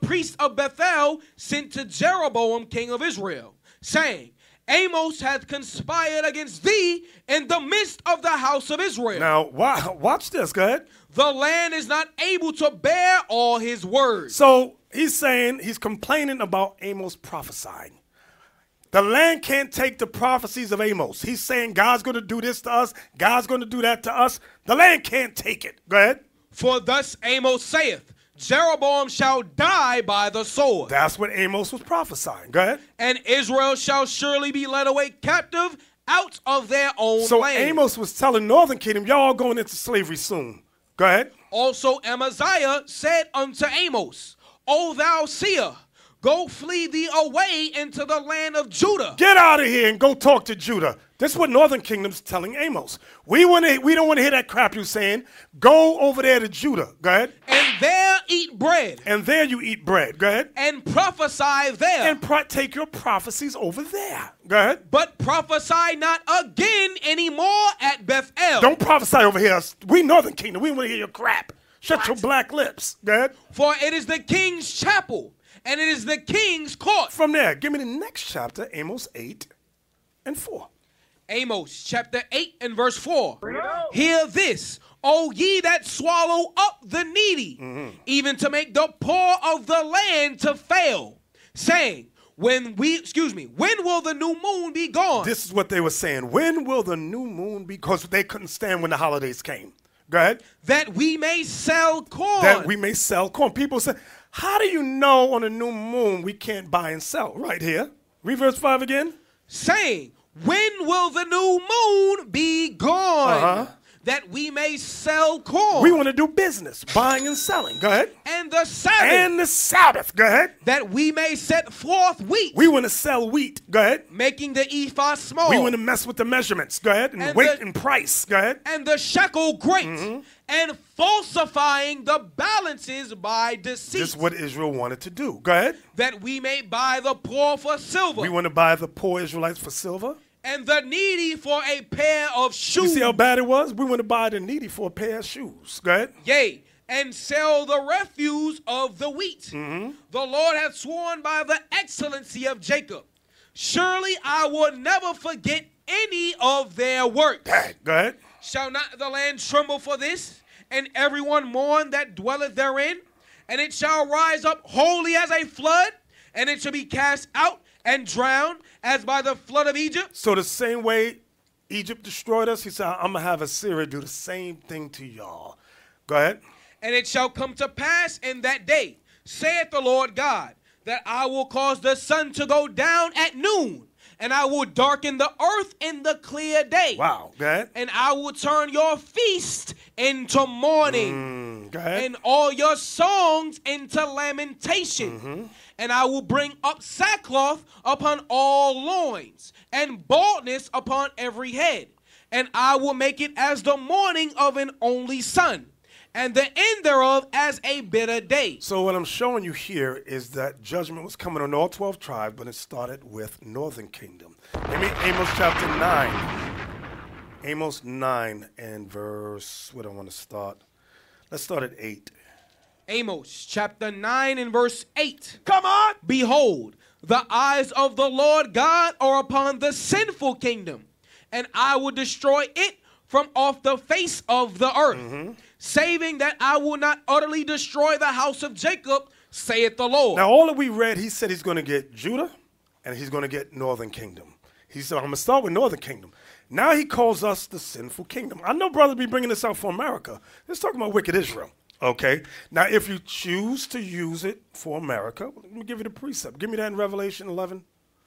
priest of Bethel sent to Jeroboam, king of Israel, saying, Amos hath conspired against thee in the midst of the house of Israel. Now, watch this. Go ahead. The land is not able to bear all his words. So he's saying, he's complaining about Amos prophesying. The land can't take the prophecies of Amos. He's saying God's going to do this to us. God's going to do that to us. The land can't take it. Go ahead. For thus Amos saith, Jeroboam shall die by the sword. That's what Amos was prophesying. Go ahead. And Israel shall surely be led away captive out of their own So land. Amos was telling Northern Kingdom, y'all going into slavery soon. Go ahead. Also Amaziah said unto Amos, O thou seer, go flee thee away into the land of Judah. Get out of here and go talk to Judah. This is what Northern Kingdom's telling Amos. We don't want to hear that crap you saying. Go over there to Judah. Go ahead. And there eat bread. And there you eat bread. Go ahead. And prophesy there. And take your prophecies over there. Go ahead. But prophesy not again anymore at Bethel. Don't prophesy over here. We Northern Kingdom. We want to hear your crap. Shut your black lips. Go ahead. For it is the king's chapel, and it is the king's court. From there, give me the next chapter, Amos 8:4. Amos chapter 8 and verse 4. Hear this, O ye that swallow up the needy, even to make the poor of the land to fail, saying, when will the new moon be gone? This is what they were saying. When will the new moon be? Because they couldn't stand when the holidays came. Go ahead. That we may sell corn. That we may sell corn. People say, how do you know on a new moon we can't buy and sell? Right here. Read verse 5 again. Saying, when will the new moon be gone? That we may sell corn. We want to do business, buying and selling. Go ahead. And the Sabbath. And the Sabbath. Go ahead. That we may set forth wheat. We want to sell wheat. Go ahead. Making the ephah small. We want to mess with the measurements. Go ahead. And weight and price. Go ahead. And the shekel great. And falsifying the balances by deceit. This is what Israel wanted to do. Go ahead. That we may buy the poor for silver. We want to buy the poor Israelites for silver. And the needy for a pair of shoes. You see how bad it was? We want to buy the needy for a pair of shoes. Go ahead. Yea, and sell the refuse of the wheat. The Lord hath sworn by the excellency of Jacob. Surely I will never forget any of their works. Go ahead. Shall not the land tremble for this, and everyone mourn that dwelleth therein? And it shall rise up wholly as a flood, and it shall be cast out and drowned as by the flood of Egypt. So the same way Egypt destroyed us, he said, I'm going to have Assyria do the same thing to y'all. Go ahead. And it shall come to pass in that day, saith the Lord God, that I will cause the sun to go down at noon, and I will darken the earth in the clear day. Wow. Go ahead. And I will turn your feast into mourning, go ahead. and all your songs into lamentation. And I will bring up sackcloth upon all loins, and baldness upon every head. And I will make it as the morning of an only son, and the end thereof as a bitter day. So what I'm showing you here is that judgment was coming on all 12 tribes, but it started with Northern Kingdom. Give me Amos chapter 9. Amos 9 and verse, where do I want to start? Let's start at 8. Amos chapter 9 and verse 8. Come on. Behold, the eyes of the Lord God are upon the sinful kingdom, and I will destroy it from off the face of the earth, saving that I will not utterly destroy the house of Jacob, saith the Lord. Now, all that we read, he said he's going to get Judah, and he's going to get Northern Kingdom. He said, I'm going to start with Northern Kingdom. Now he calls us the sinful kingdom. I know brothers be bringing this out for America. Let's talk about wicked Israel. Okay. Now, if you choose to use it for America, let me give you the precept. Give me that in Revelation 11.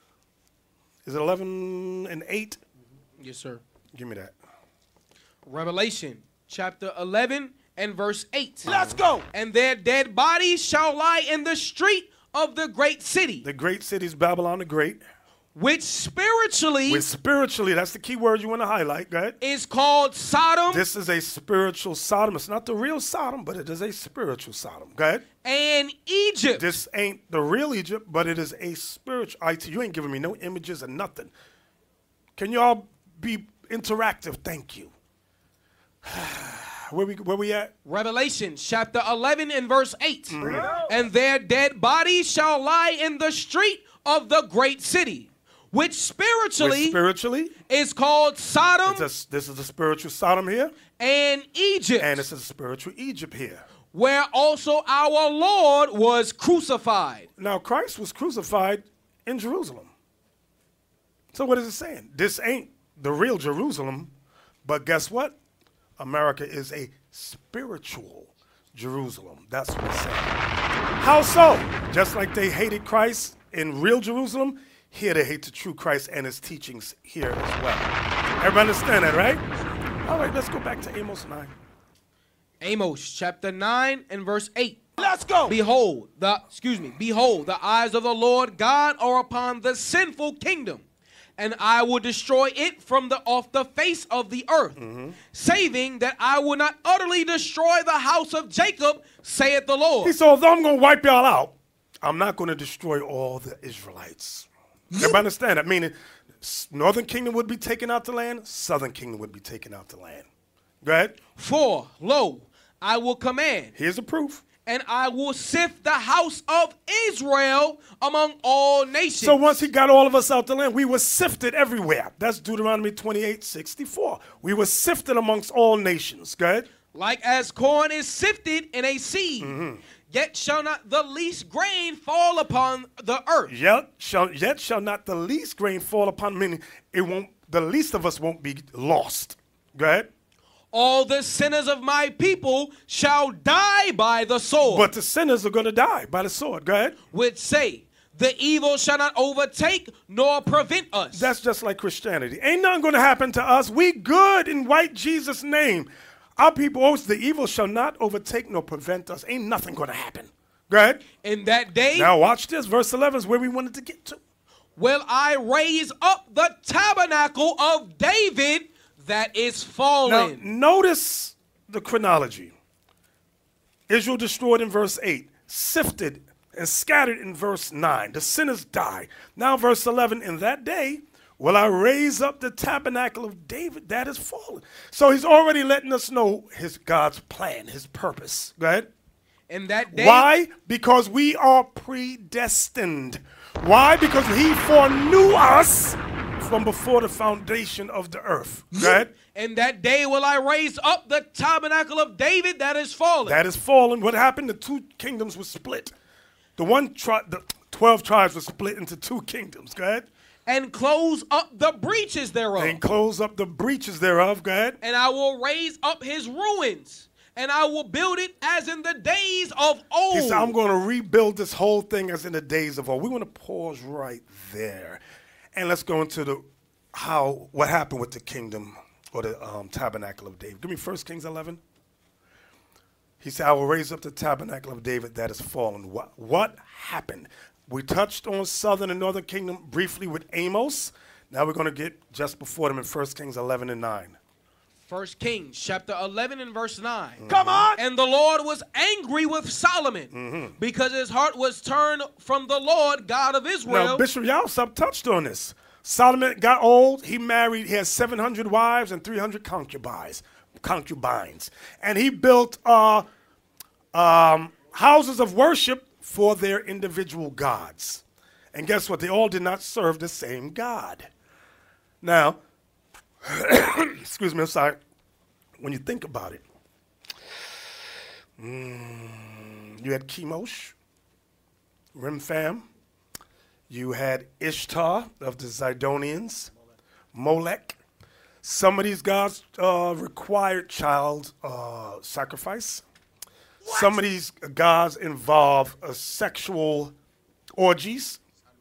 Is it 11 and 8? Yes, sir. Give me that. Revelation chapter 11 and verse 8. Let's go. And their dead bodies shall lie in the street of the great city. The great city is Babylon the Great. Which spiritually that's the key word you want to highlight. Go ahead. is called Sodom. This is a spiritual Sodom. It's not the real Sodom, but it is a spiritual Sodom. Go ahead. And Egypt. This ain't the real Egypt, but it is a spiritual. You ain't giving me no images or nothing. Can y'all be interactive? Thank you. Where we at? Revelation chapter 11 and verse 8. And their dead bodies shall lie in the street of the great city, which spiritually is called Sodom. This is the spiritual Sodom here. And Egypt. And this is the spiritual Egypt here. Where also our Lord was crucified. Now, Christ was crucified in Jerusalem. So what is it saying? This ain't the real Jerusalem, but guess what? America is a spiritual Jerusalem. That's what it's saying. How so? Just like they hated Christ in real Jerusalem, here they hate the true Christ and his teachings here as well. Everybody understand that, right? All right, let's go back to Amos 9. Amos chapter 9 and verse 8. Let's go. Behold, the eyes of the Lord God are upon the sinful kingdom, and I will destroy it from off the face of the earth, saving that I will not utterly destroy the house of Jacob, saith the Lord. He said, although I'm going to wipe y'all out, I'm not going to destroy all the Israelites. Everybody understand that? Meaning, northern kingdom would be taken out the land, southern kingdom would be taken out the land. Go ahead. For, lo, I will command. Here's the proof. And I will sift the house of Israel among all nations. So once he got all of us out the land, we were sifted everywhere. That's Deuteronomy 28:64. We were sifted amongst all nations. Go ahead. Like as corn is sifted in a sieve, yet shall not the least grain fall upon the earth. Yet shall not the least grain fall upon, meaning the least of us won't be lost. Go ahead. All the sinners of my people shall die by the sword. But the sinners are going to die by the sword. Go ahead. Which say, the evil shall not overtake nor prevent us. That's just like Christianity. Ain't nothing going to happen to us. We good in white Jesus' name. Our people, the evil shall not overtake nor prevent us. Ain't nothing going to happen. Go ahead. In that day. Now watch this. Verse 11 is where we wanted to get to. Will I raise up the tabernacle of David that is fallen. Now, notice the chronology. Israel destroyed in verse 8, sifted and scattered in verse 9. The sinners die. Now, verse 11, in that day will I raise up the tabernacle of David that is fallen. So he's already letting us know God's plan, his purpose. Go ahead. In that day. Why? Because we are predestined. Why? Because he foreknew us from before the foundation of the earth. Go ahead. In that day will I raise up the tabernacle of David that is fallen. That is fallen. What happened? The two kingdoms were split. The 12 tribes were split into two kingdoms. Go ahead. And close up the breaches thereof. And close up the breaches thereof. Go ahead. And I will raise up his ruins, and I will build it as in the days of old. He said, I'm going to rebuild this whole thing as in the days of old. We want to pause right there. And let's go into what happened with the kingdom or the tabernacle of David. Give me 1 Kings 11. He said, I will raise up the tabernacle of David that is fallen. What happened? We touched on southern and northern kingdom briefly with Amos. Now we're going to get just before them in 1 Kings 11 and 9. 1 Kings chapter 11 and verse 9. Come on. And the Lord was angry with Solomon because his heart was turned from the Lord God of Israel. Now, Bishop Yalsop touched on this. Solomon got old. He had 700 wives and 300 concubines. And he built houses of worship for their individual gods. And guess what? They all did not serve the same God. Now, excuse me, I'm sorry. When you think about it, you had Chemosh, Remphan. You had Ishtar of the Zidonians, Molech. Some of these gods required child sacrifice. What? Some of these gods involve sexual orgies.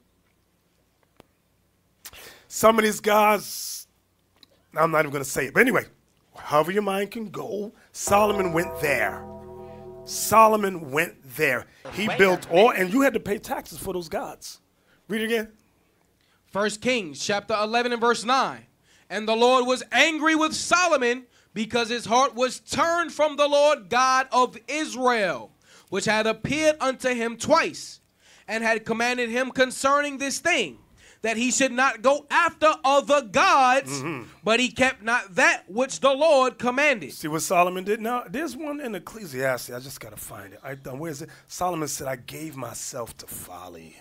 Some of these gods, I'm not even going to say it. But anyway, however your mind can go, Solomon went there. Solomon went there. He built all, and you had to pay taxes for those gods. Read it again. 1 Kings chapter 11 and verse 9. And the Lord was angry with Solomon because his heart was turned from the Lord God of Israel, which had appeared unto him twice, and had commanded him concerning this thing, that he should not go after other gods, but he kept not that which the Lord commanded. See what Solomon did? Now, there's one in Ecclesiastes. I just got to find it. Where is it? Solomon said, I gave myself to folly.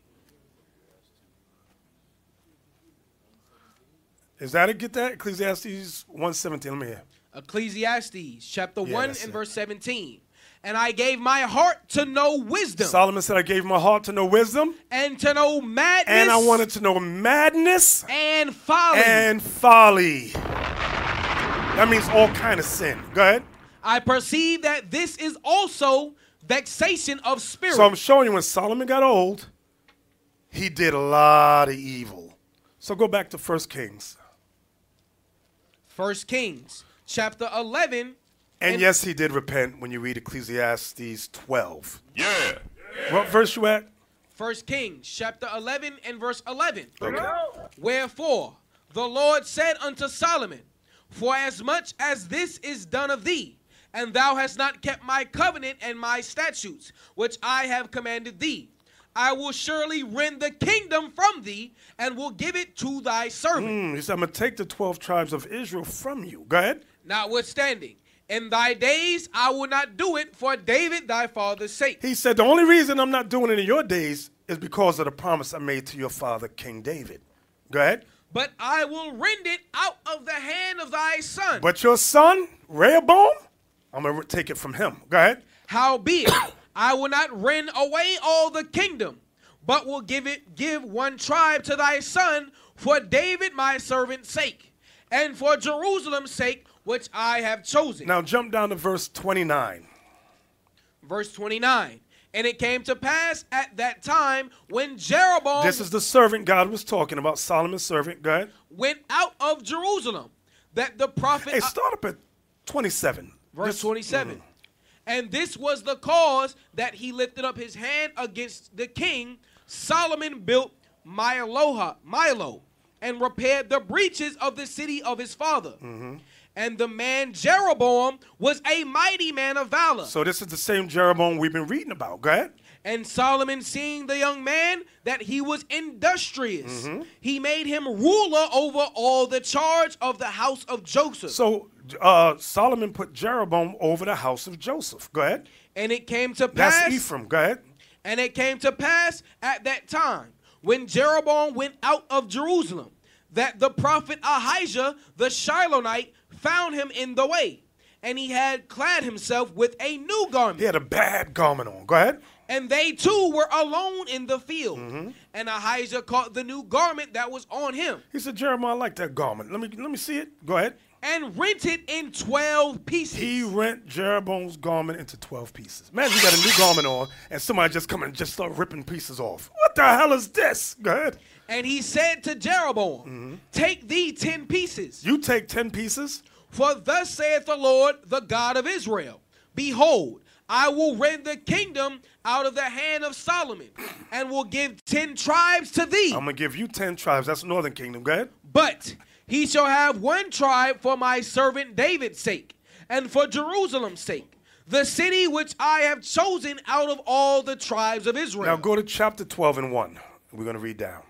Is that it? Get that? Ecclesiastes 1:17. Let me hear. Ecclesiastes chapter 1 that's and it. verse 17. And I gave my heart to know wisdom. Solomon said, I gave my heart to know wisdom. And to know madness. And I wanted to know madness. And folly. And folly. That means all kind of sin. Go ahead. I perceive that this is also vexation of spirit. So I'm showing you when Solomon got old, he did a lot of evil. So go back to 1 Kings. 1 Kings chapter 11. And yes, he did repent when you read Ecclesiastes 12. Yeah. What verse you at? 1 Kings chapter 11 and verse 11. Okay. Wherefore the Lord said unto Solomon, for as much as this is done of thee, and thou hast not kept my covenant and my statutes, which I have commanded thee, I will surely rend the kingdom from thee, and will give it to thy servant. He said, I'm going to take the 12 tribes of Israel from you. Go ahead. Notwithstanding, in thy days I will not do it for David thy father's sake. He said, the only reason I'm not doing it in your days is because of the promise I made to your father, King David. Go ahead. But I will rend it out of the hand of thy son. But your son, Rehoboam, I'm going to take it from him. Go ahead. Howbeit, I will not rend away all the kingdom, but will give one tribe to thy son for David my servant's sake, and for Jerusalem's sake, which I have chosen. Now jump down to verse 29. Verse 29. And it came to pass at that time when Jeroboam This is the servant God was talking about, Solomon's servant. Go ahead. went out of Jerusalem, that the prophet... Hey, start up at 27. Verse 27. And this was the cause that he lifted up his hand against the king. Solomon built Milo, and repaired the breaches of the city of his father. And the man Jeroboam was a mighty man of valor. So this is the same Jeroboam we've been reading about. Go ahead. And Solomon, seeing the young man that he was industrious, he made him ruler over all the charge of the house of Joseph. So Solomon put Jeroboam over the house of Joseph. Go ahead. And it came to pass... That's Ephraim. Go ahead. And it came to pass at that time, when Jeroboam went out of Jerusalem, that the prophet Ahijah the Shilonite found him in the way, and he had clad himself with a new garment. He had a bad garment on. Go ahead. And they too were alone in the field. And Ahijah caught the new garment that was on him, He said, Jeremiah, I like that garment. Let me see it. Go ahead. and rent it in 12 pieces. He rent Jeroboam's garment into 12 pieces. Imagine you got a new garment on, and somebody just come and just start ripping pieces off. What the hell is this? Go ahead. And he said to Jeroboam, take thee 10 pieces. You take 10 pieces. For thus saith the Lord, the God of Israel, behold, I will rend the kingdom out of the hand of Solomon, and will give 10 tribes to thee. I'm going to give you 10 tribes. That's the northern kingdom. Go ahead. But he shall have one tribe for my servant David's sake, and for Jerusalem's sake, the city which I have chosen out of all the tribes of Israel. Now go to chapter 12 and 1. We're going to read down.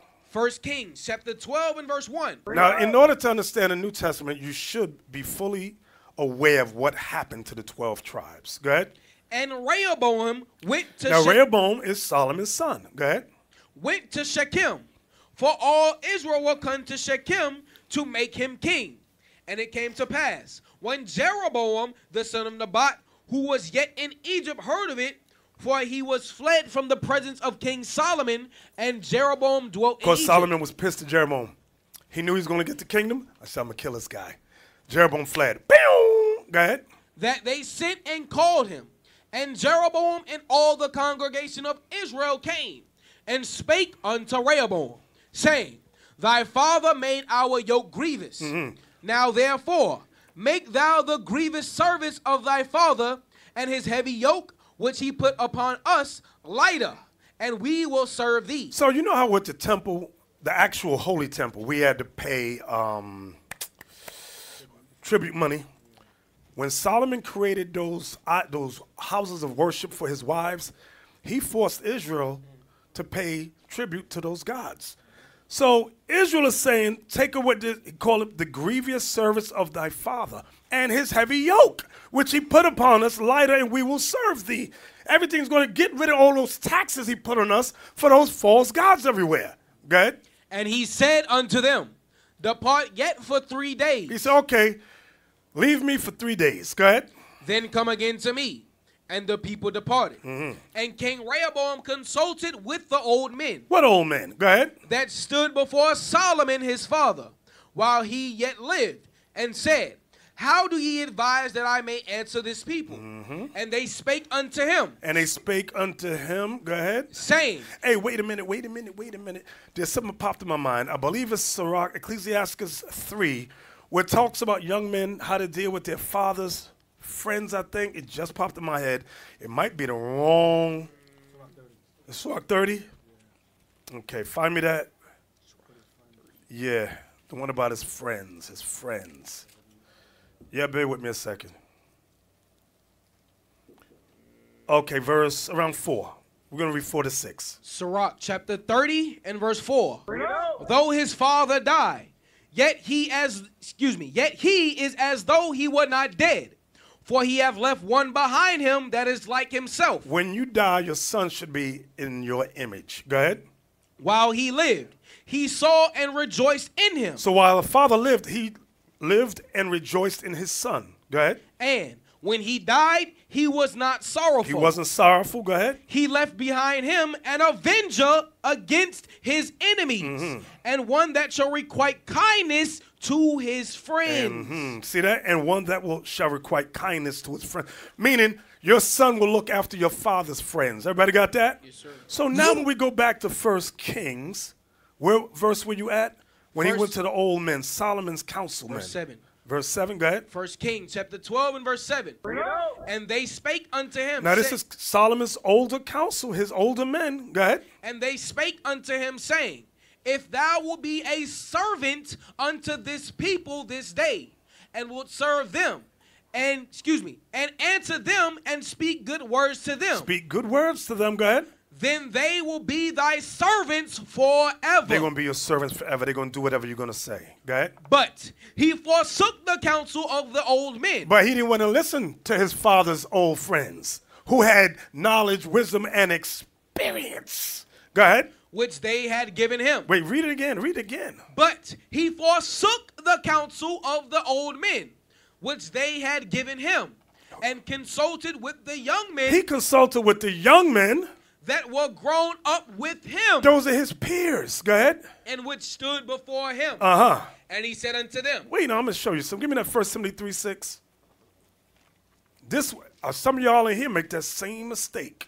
1 Kings chapter 12 and verse 1. Now, in order to understand the New Testament, you should be fully aware of what happened to the 12 tribes. Go ahead. And Rehoboam went to Now, Rehoboam is Solomon's son. Go ahead. went to Shechem, for all Israel were come to Shechem to make him king. And it came to pass, when Jeroboam the son of Nebat, who was yet in Egypt, heard of it, for he was fled from the presence of King Solomon, and Jeroboam dwelt in Because Egypt. Solomon was pissed at Jeroboam. He knew he was going to get the kingdom. I said, I'm going to kill this guy. Jeroboam fled. Boom! Go ahead. That they sent and called him. And Jeroboam and all the congregation of Israel came, and spake unto Rehoboam, saying, Thy father made our yoke grievous. Now therefore, make thou the grievous service of thy father, and his heavy yoke, which he put upon us, lighter, and we will serve thee. So you know how with the temple, the actual holy temple, we had to pay tribute money. When Solomon created those houses of worship for his wives, he forced Israel to pay tribute to those gods. So Israel is saying, take away, call it the grievous service of thy father and his heavy yoke, which he put upon us lighter, and we will serve thee. Everything's going to get rid of all those taxes he put on us for those false gods everywhere. Go ahead. And he said unto them, depart yet for 3 days. He said, okay, leave me for 3 days. Go ahead. Then come again to me. And the people departed. And King Rehoboam consulted with the old men. What old men? Go ahead. That stood before Solomon his father, while he yet lived, and said, how do ye advise that I may answer this people? And they spake unto him. And they spake unto him, go ahead. Saying, hey, wait a minute. There's something that popped in my mind. I believe it's Sirach, Ecclesiastes 3, where it talks about young men, how to deal with their fathers' friends, I think. It just popped in my head. It might be the wrong. It's Sirach 30? Okay, find me that. Yeah, the one about his friends. Yeah, bear with me a second. Okay, verse around 4. We're going to read 4 to 6. Sirach chapter 30 and verse 4. Though his father die, yet he is as though he were not dead. For he have left one behind him that is like himself. When you die, your son should be in your image. Go ahead. While he lived, he saw and rejoiced in him. So while the father lived, he lived and rejoiced in his son. Go ahead. And when he died, he was not sorrowful. He wasn't sorrowful. Go ahead. He left behind him an avenger against his enemies, and one that shall requite kindness to his friends. See that? And one that shall requite kindness to his friend. Meaning, your son will look after your father's friends. Everybody got that? Yes, sir. So now when we go back to 1 Kings, where verse were you at? When he went to the old men, Solomon's councilmen. Verse 7. Verse 7, go ahead. 1 Kings chapter 12 and verse 7. And they spake unto him. Now this is Solomon's older council, his older men. Go ahead. And they spake unto him, saying, if thou wilt be a servant unto this people this day, and wilt serve them, and answer them, and speak good words to them. Speak good words to them, go ahead. Then they will be thy servants forever. They're going to be your servants forever. They're going to do whatever you're going to say. Go ahead. But he forsook the counsel of the old men. But he didn't want to listen to his father's old friends who had knowledge, wisdom, and experience. Go ahead. Which they had given him. Wait, read it again. Read it again. But he forsook the counsel of the old men, which they had given him, and consulted with the young men. He consulted with the young men that were grown up with him. Those are his peers. Go ahead. And which stood before him. And he said unto them. Wait, no, I'm going to show you some. Give me that 1 Timothy 3:6. This, some of y'all in here make that same mistake.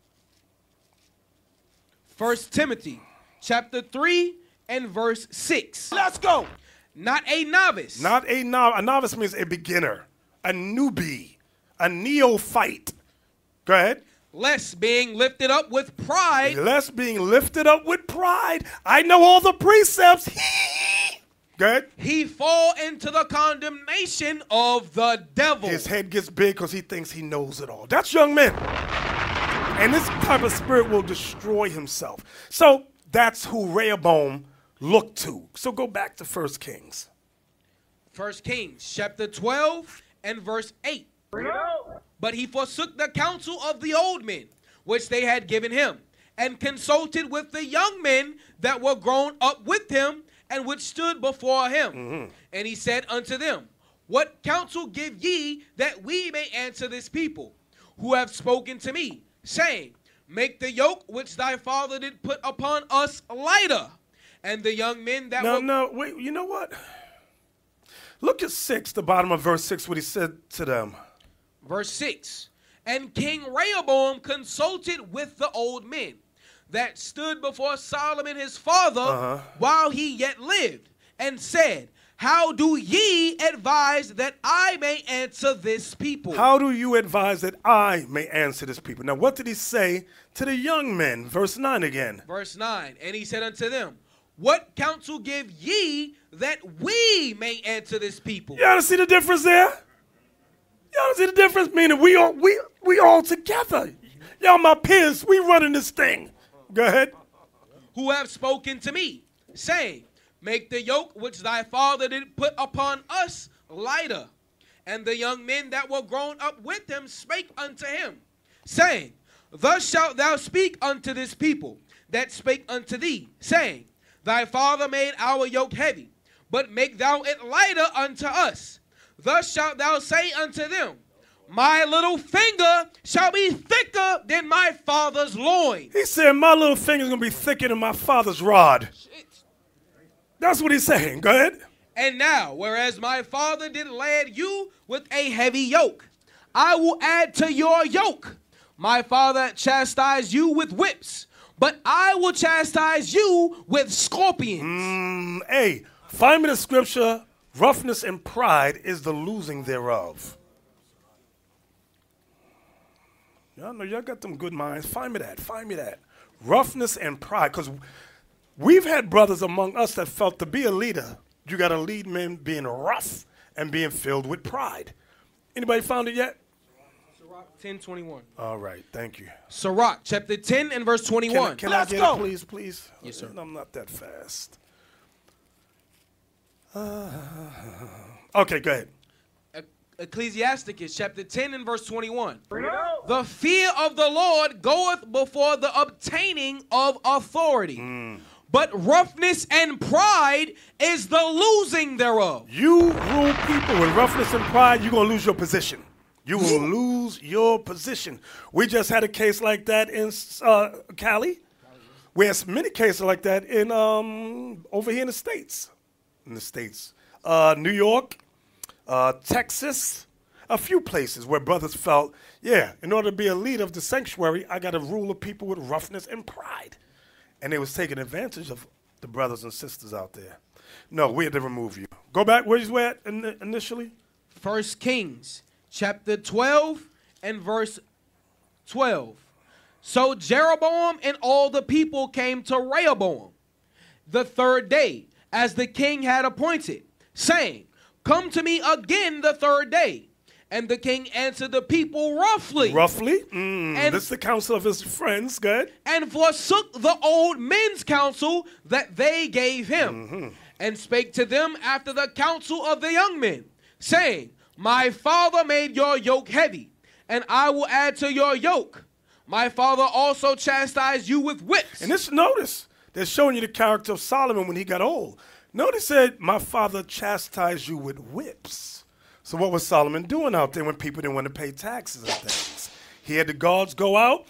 1 Timothy chapter 3 and verse 6. Let's go. Not a novice. Not a novice. A novice means a beginner, a newbie, a neophyte. Go ahead. Lest being lifted up with pride. Lest being lifted up with pride. I know all the precepts. Go ahead. He fall into the condemnation of the devil. His head gets big because he thinks he knows it all. That's young men. And this type of spirit will destroy himself. So that's who Rehoboam looked to. So go back to 1 Kings. 1 Kings chapter 12 and verse 8. But he forsook the counsel of the old men, which they had given him, and consulted with the young men that were grown up with him, and which stood before him. And he said unto them, what counsel give ye that we may answer this people, who have spoken to me, saying, make the yoke which thy father did put upon us lighter? And the young men that wait, you know what? Look at 6, the bottom of verse 6, what he said to them. Verse 6, and King Rehoboam consulted with the old men that stood before Solomon his father while he yet lived, and said, how do ye advise that I may answer this people? How do you advise that I may answer this people? Now, what did he say to the young men? Verse 9 again. Verse 9, and he said unto them, what counsel give ye that we may answer this people? You ought see the difference there? Y'all see the difference? Meaning we all together. Y'all my peers. We running this thing. Go ahead. Who have spoken to me, saying, make the yoke which thy father did put upon us lighter. And the young men that were grown up with him spake unto him, saying, thus shalt thou speak unto this people that spake unto thee, saying, thy father made our yoke heavy, but make thou it lighter unto us. Thus shalt thou say unto them, my little finger shall be thicker than my father's loin. He said, my little finger is going to be thicker than my father's rod. Shit. That's what he's saying. Go ahead. And now, whereas my father did lad you with a heavy yoke, I will add to your yoke. My father chastised you with whips, but I will chastise you with scorpions. Hey, find me the scripture, roughness and pride is the losing thereof. Y'all know y'all got them good minds. Find me that. Find me that. Roughness and pride. Because we've had brothers among us that felt to be a leader, you got to lead men being rough and being filled with pride. Anybody found it yet? Sirach 10:21. All right. Thank you. Sirach chapter 10 and verse 21. Can I get it, please, please? Yes, sir. I'm not that fast. Okay, go ahead. Ecclesiasticus chapter 10 and verse 21. The fear of the Lord goeth before the obtaining of authority, but roughness and pride is the losing thereof. You rule people with roughness and pride, you're going to lose your position. You will lose your position. We just had a case like that in Cali. We had many cases like that in over here in the States. New York, Texas, a few places where brothers felt, yeah, in order to be a leader of the sanctuary, I got to rule the people with roughness and pride. And they was taking advantage of the brothers and sisters out there. No, we had to remove you. Go back, where you at initially? 1 Kings chapter 12 and verse 12. So Jeroboam and all the people came to Rehoboam the third day, as the king had appointed, saying, come to me again the third day. And the king answered the people roughly. Roughly? And this is the counsel of his friends. Good. And forsook the old men's counsel that they gave him, and spake to them after the counsel of the young men, saying, my father made your yoke heavy, and I will add to your yoke. My father also chastised you with whips. And this, notice, they're showing you the character of Solomon when he got old. Notice said, my father chastised you with whips. So what was Solomon doing out there when people didn't want to pay taxes and things? He had the guards go out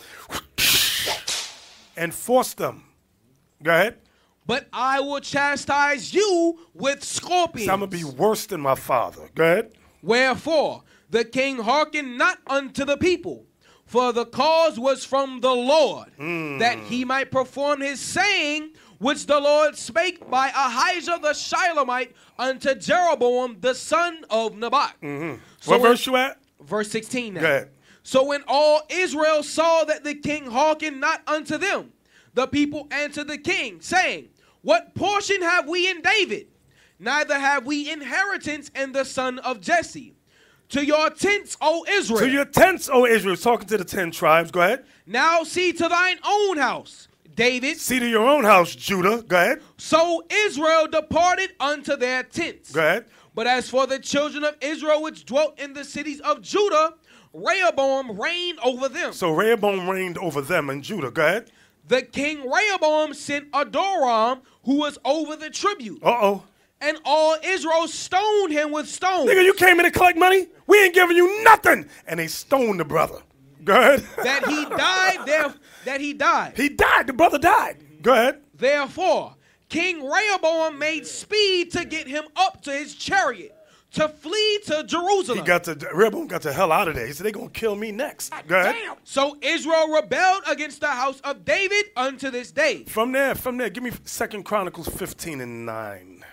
and force them. Go ahead. But I will chastise you with scorpions. So I'm going to be worse than my father. Go ahead. Wherefore the king hearkened not unto the people, for the cause was from the Lord, that he might perform his saying, which the Lord spake by Ahijah the Shilomite unto Jeroboam the son of Nebat. So what verse you at? Verse 16 now. Go ahead. So when all Israel saw that the king hearkened not unto them, the people answered the king, saying, what portion have we in David? Neither have we inheritance in the son of Jesse. To your tents, O Israel. To your tents, O Israel. Talking to the 10 tribes. Go ahead. Now see to thine own house, David. See to your own house, Judah. Go ahead. So Israel departed unto their tents. Go ahead. But as for the children of Israel which dwelt in the cities of Judah, Rehoboam reigned over them. So Rehoboam reigned over them in Judah. Go ahead. The king Rehoboam sent Adoram, who was over the tribute. Uh-oh. And all Israel stoned him with stones. Nigga, you came in to collect money? We ain't giving you nothing. And they stoned the brother. Go ahead. That he died there. That he died. He died. The brother died. Go ahead. Therefore, King Rehoboam made speed to get him up to his chariot, to flee to Jerusalem. Rehoboam got the hell out of there. He said, they're going to kill me next. Go ahead. Damn. So Israel rebelled against the house of David unto this day. From there, give me 2 Chronicles 15 and 9.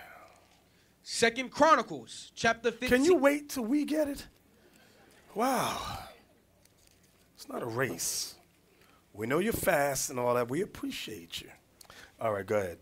2 Chronicles chapter 15. Can you wait till we get it? Wow. It's not a race. We know you're fast and all that. We appreciate you. All right, go ahead.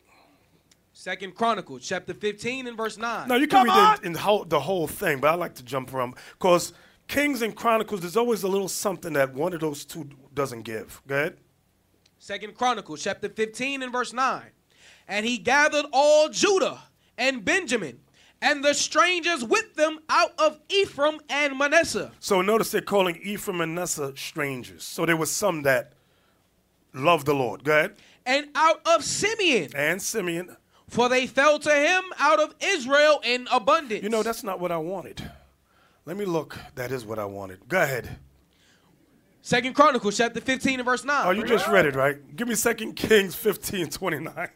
2 Chronicles chapter 15 and verse 9. No, you can read the whole thing, but I like to jump around because Kings and Chronicles, there's always a little something that one of those two doesn't give. Go ahead. 2 Chronicles chapter 15 and verse 9. And he gathered all Judah and Benjamin, and the strangers with them out of Ephraim and Manasseh. So notice they're calling Ephraim and Manasseh strangers. So there was some that loved the Lord. Go ahead. And out of Simeon. And Simeon. For they fell to him out of Israel in abundance. You know, that's not what I wanted. Let me look. That is what I wanted. Go ahead. 2 Chronicles chapter 15 and verse 9. Oh, you just read it, right? Give me 2 Kings 15:29.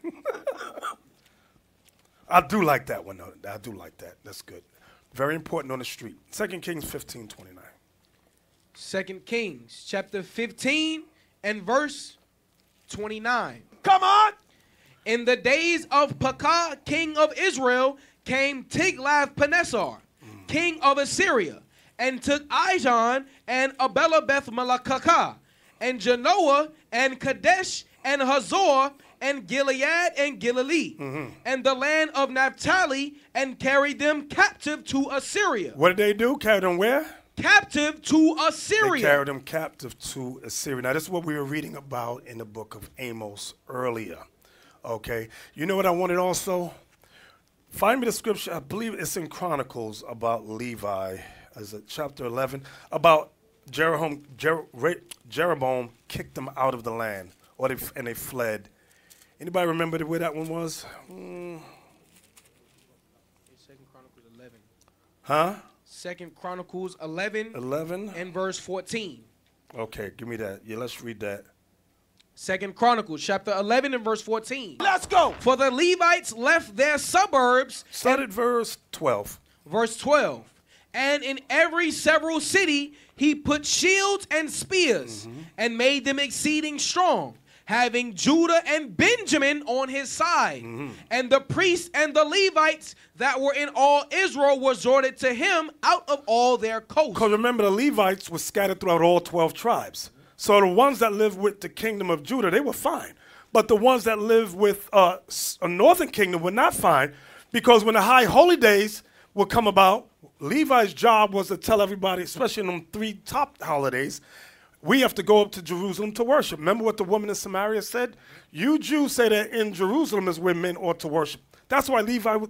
I do like that one, though. I do like that. That's good. Very important on the street. 2 Kings 15:29. 2 Kings chapter 15 and verse 29. Come on! In the days of Pekah, king of Israel, came Tiglath-Pileser, king of Assyria, and took Ijon and Abel-beth-Malachah, and Genoa, and Kadesh, and Hazor, and Gilead, and Galilee, and the land of Naphtali, and carried them captive to Assyria. What did they do? Carried them where? Captive to Assyria. They carried them captive to Assyria. Now, this is what we were reading about in the book of Amos earlier. Okay. You know what I wanted also? Find me the scripture. I believe it's in Chronicles about Levi. Is it chapter 11? About Jeroboam kicked them out of the land, and they fled. Anybody remember where that one was? 2 Chronicles 11. Huh? 2 Chronicles 11. 11? And verse 14. Okay, give me that. Yeah, let's read that. 2 Chronicles chapter 11 and verse 14. Let's go. For the Levites left their suburbs. Start at verse 12. Verse 12. And in every several city he put shields and spears and made them exceeding strong, having Judah and Benjamin on his side. And the priests and the Levites that were in all Israel were exhorted to him out of all their coasts. Because remember, the Levites were scattered throughout all 12 tribes. So the ones that lived with the kingdom of Judah, they were fine. But the ones that lived with a northern kingdom were not fine, because when the high holy days would come about, Levi's job was to tell everybody, especially in them 3 top holidays, we have to go up to Jerusalem to worship. Remember what the woman in Samaria said? You Jews say that in Jerusalem is where men ought to worship. That's what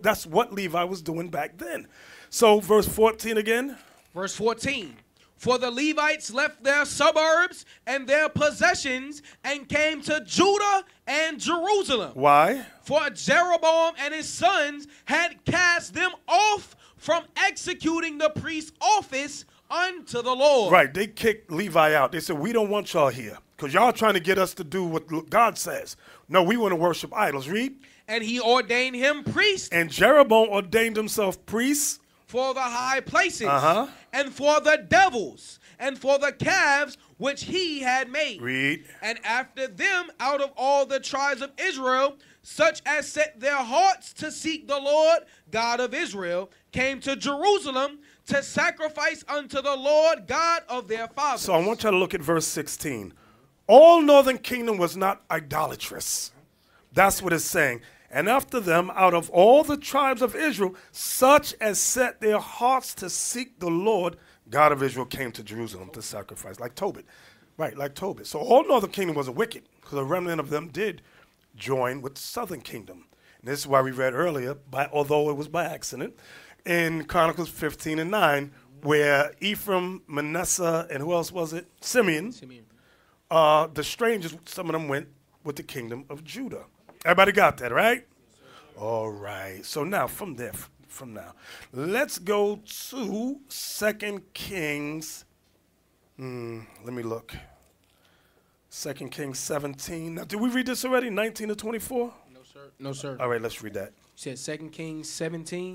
Levi was doing back then. So verse 14 again. Verse 14. For the Levites left their suburbs and their possessions and came to Judah and Jerusalem. Why? For Jeroboam and his sons had cast them off from executing the priest's office unto the Lord. Right, they kicked Levi out. They said, we don't want y'all here because y'all trying to get us to do what God says. No, we want to worship idols. Read. And he ordained him priest. And Jeroboam ordained himself priest. For the high places, and for the devils, and for the calves which he had made. Read. And after them, out of all the tribes of Israel, such as set their hearts to seek the Lord God of Israel, came to Jerusalem to sacrifice unto the Lord God of their fathers. So I want you to look at verse 16. All northern kingdom was not idolatrous. That's what it's saying. And after them, out of all the tribes of Israel, such as set their hearts to seek the Lord, God of Israel, came to Jerusalem to sacrifice, like Tobit. Right, like Tobit. So all northern kingdom wasn't wicked, because a remnant of them did join with the southern kingdom. And this is why we read earlier, although it was by accident, in Chronicles 15 and 9, where Ephraim, Manasseh, and who else was it? Simeon. The strangers, some of them went with the kingdom of Judah. Everybody got that, right? All right. So now, from now, let's go to 2 Kings. Let me look. 2 Kings 17. Now, did we read this already? 19 to 24? No, sir. No, sir. All right, let's read that. You said 2 Kings 17?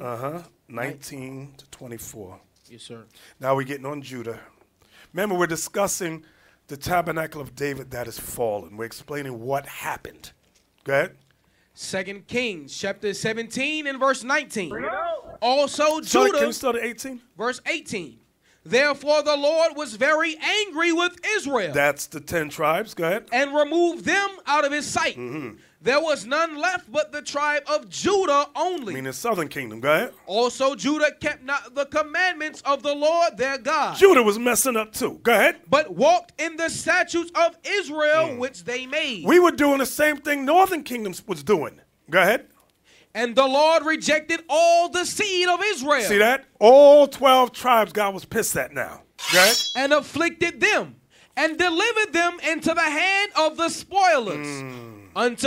19 to 24. Yes, sir. Now we're getting on Judah. Remember, we're discussing the tabernacle of David that is fallen. We're explaining what happened. Go ahead. 2 Kings chapter 17 and verse 19. Also Can Judah, you start at 18? verse 18. Therefore the Lord was very angry with Israel. That's the 10 tribes. Go ahead. And removed them out of his sight. There was none left but the tribe of Judah only. I mean, the southern kingdom. Go ahead. Also Judah kept not the commandments of the Lord their God. Judah was messing up too. Go ahead. But walked in the statutes of Israel which they made. We were doing the same thing northern kingdoms was doing. Go ahead. And the Lord rejected all the seed of Israel. See that? All 12 tribes God was pissed at now. Go ahead. And afflicted them and delivered them into the hand of the spoilers until